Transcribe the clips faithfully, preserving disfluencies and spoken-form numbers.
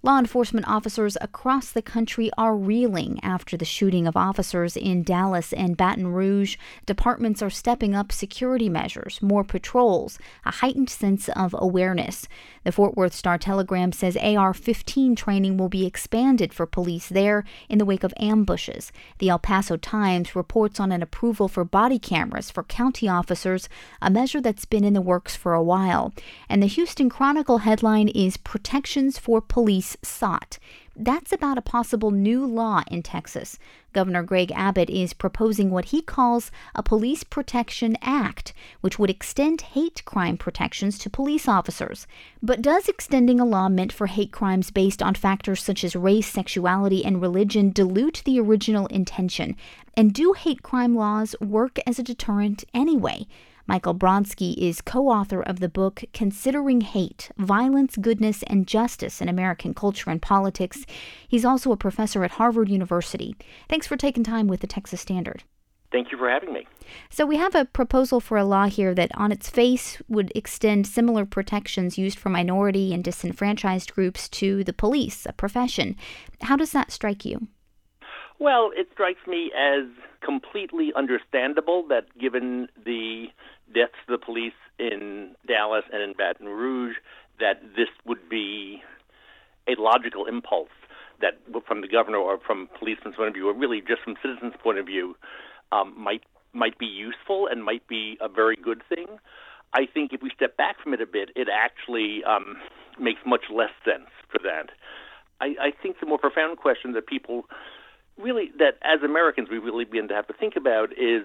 Law enforcement officers across the country are reeling after the shooting of officers in Dallas and Baton Rouge. Departments are stepping up security measures, more patrols, a heightened sense of awareness. The Fort Worth Star-Telegram says A R fifteen training will be expanded for police there in the wake of ambushes. The El Paso Times reports on an approval for body cameras for county officers, a measure that's been in the works for a while. And the Houston Chronicle headline is Protections for Police Sought. That's about a possible new law in Texas. Governor Greg Abbott is proposing what he calls a Police Protection Act, which would extend hate crime protections to police officers. But does extending a law meant for hate crimes based on factors such as race, sexuality, and religion dilute the original intention? And do hate crime laws work as a deterrent anyway? Michael Bronski is co-author of the book Considering Hate, Violence, Goodness, and Justice in American Culture and Politics. He's also a professor at Harvard University. Thanks for taking time with the Texas Standard. Thank you for having me. So we have a proposal for a law here that on its face would extend similar protections used for minority and disenfranchised groups to the police, a profession. How does that strike you? Well, it strikes me as completely understandable that given the deaths of the police in Dallas and in Baton Rouge, that this would be a logical impulse that from the governor or from policeman's point of view, or really just from citizens' point of view, um, might might be useful and might be a very good thing. I think if we step back from it a bit, it actually um, makes much less sense for that. I, I think the more profound question that people really, that as Americans we really begin to have to think about is,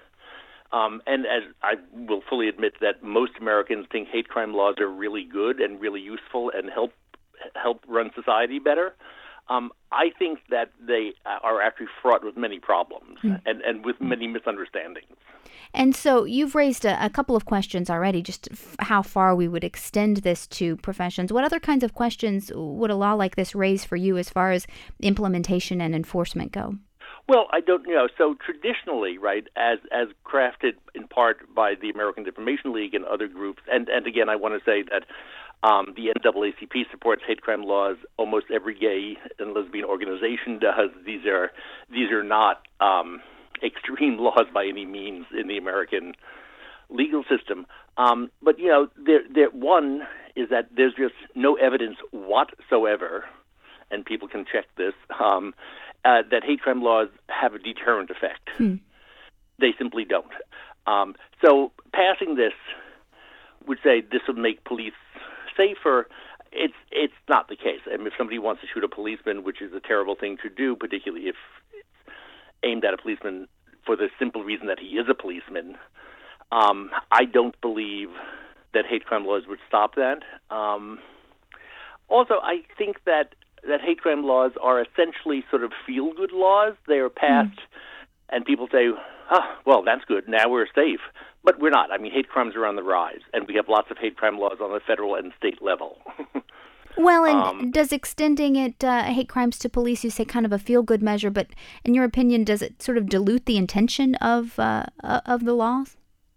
um, and as I will fully admit that most Americans think hate crime laws are really good and really useful and help help run society better. Um, I think that they are actually fraught with many problems mm. and, and with many misunderstandings. And so you've raised a, a couple of questions already, just f- how far we would extend this to professions. What other kinds of questions would a law like this raise for you as far as implementation and enforcement go? Well, I don't you know. So traditionally, right, as as crafted in part by the American Defamation League and other groups, and, and again, I want to say that um, the N double A C P supports hate crime laws. Almost every gay and lesbian organization does. These are these are not um, extreme laws by any means in the American legal system. Um, but you know, there, there one is that there's just no evidence whatsoever, and people can check this. Um, Uh, that hate crime laws have a deterrent effect. Hmm. They simply don't. Um, so passing this would say this would make police safer. It's it's not the case. I mean, if somebody wants to shoot a policeman, which is a terrible thing to do, particularly if it's aimed at a policeman for the simple reason that he is a policeman, um, I don't believe that hate crime laws would stop that. Um, also, I think that that hate crime laws are essentially sort of feel-good laws. They are passed, mm. and people say, oh, well, that's good. Now we're safe. But we're not. I mean, hate crimes are on the rise, and we have lots of hate crime laws on the federal and state level. Well, and um, does extending it, uh, hate crimes to police, you say kind of a feel-good measure, but in your opinion, does it sort of dilute the intention of uh, of the laws?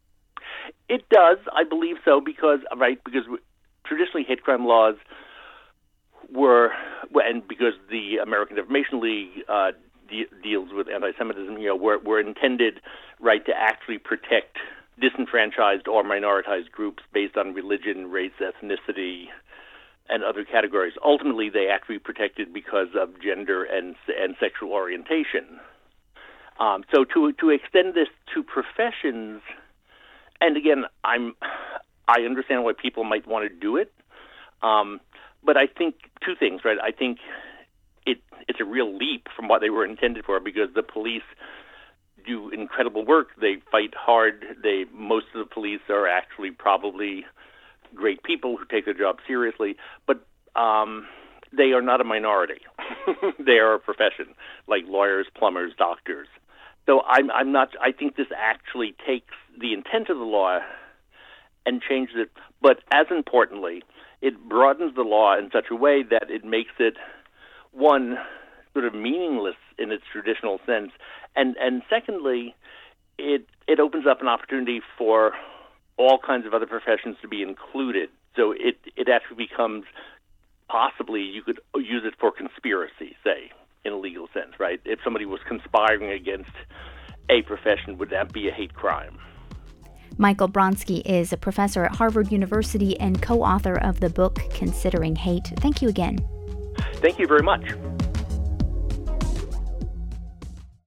It does. I believe so, because, right, because traditionally hate crime laws were, and because the American Defamation League uh, de- deals with anti-Semitism, you know, were, were intended, right, to actually protect disenfranchised or minoritized groups based on religion, race, ethnicity, and other categories. Ultimately, they actually protected because of gender and and sexual orientation. Um, so to to extend this to professions, and again, I'm I understand why people might want to do it. Um, But I think two things, right? I think it it's a real leap from what they were intended for, because the police do incredible work. They fight hard. They most of the police are actually probably great people who take their job seriously, but um, they are not a minority. They are a profession, like lawyers, plumbers, doctors. So I'm I'm not. I think this actually takes the intent of the law and changes it, but as importantly, it broadens the law in such a way that it makes it, one, sort of meaningless in its traditional sense, and and secondly, it it opens up an opportunity for all kinds of other professions to be included. So it it actually becomes possibly you could use it for conspiracy, say, in a legal sense, right? If somebody was conspiring against a profession, would that be a hate crime? Michael Bronski is a professor at Harvard University and co-author of the book Considering Hate. Thank you again. Thank you very much.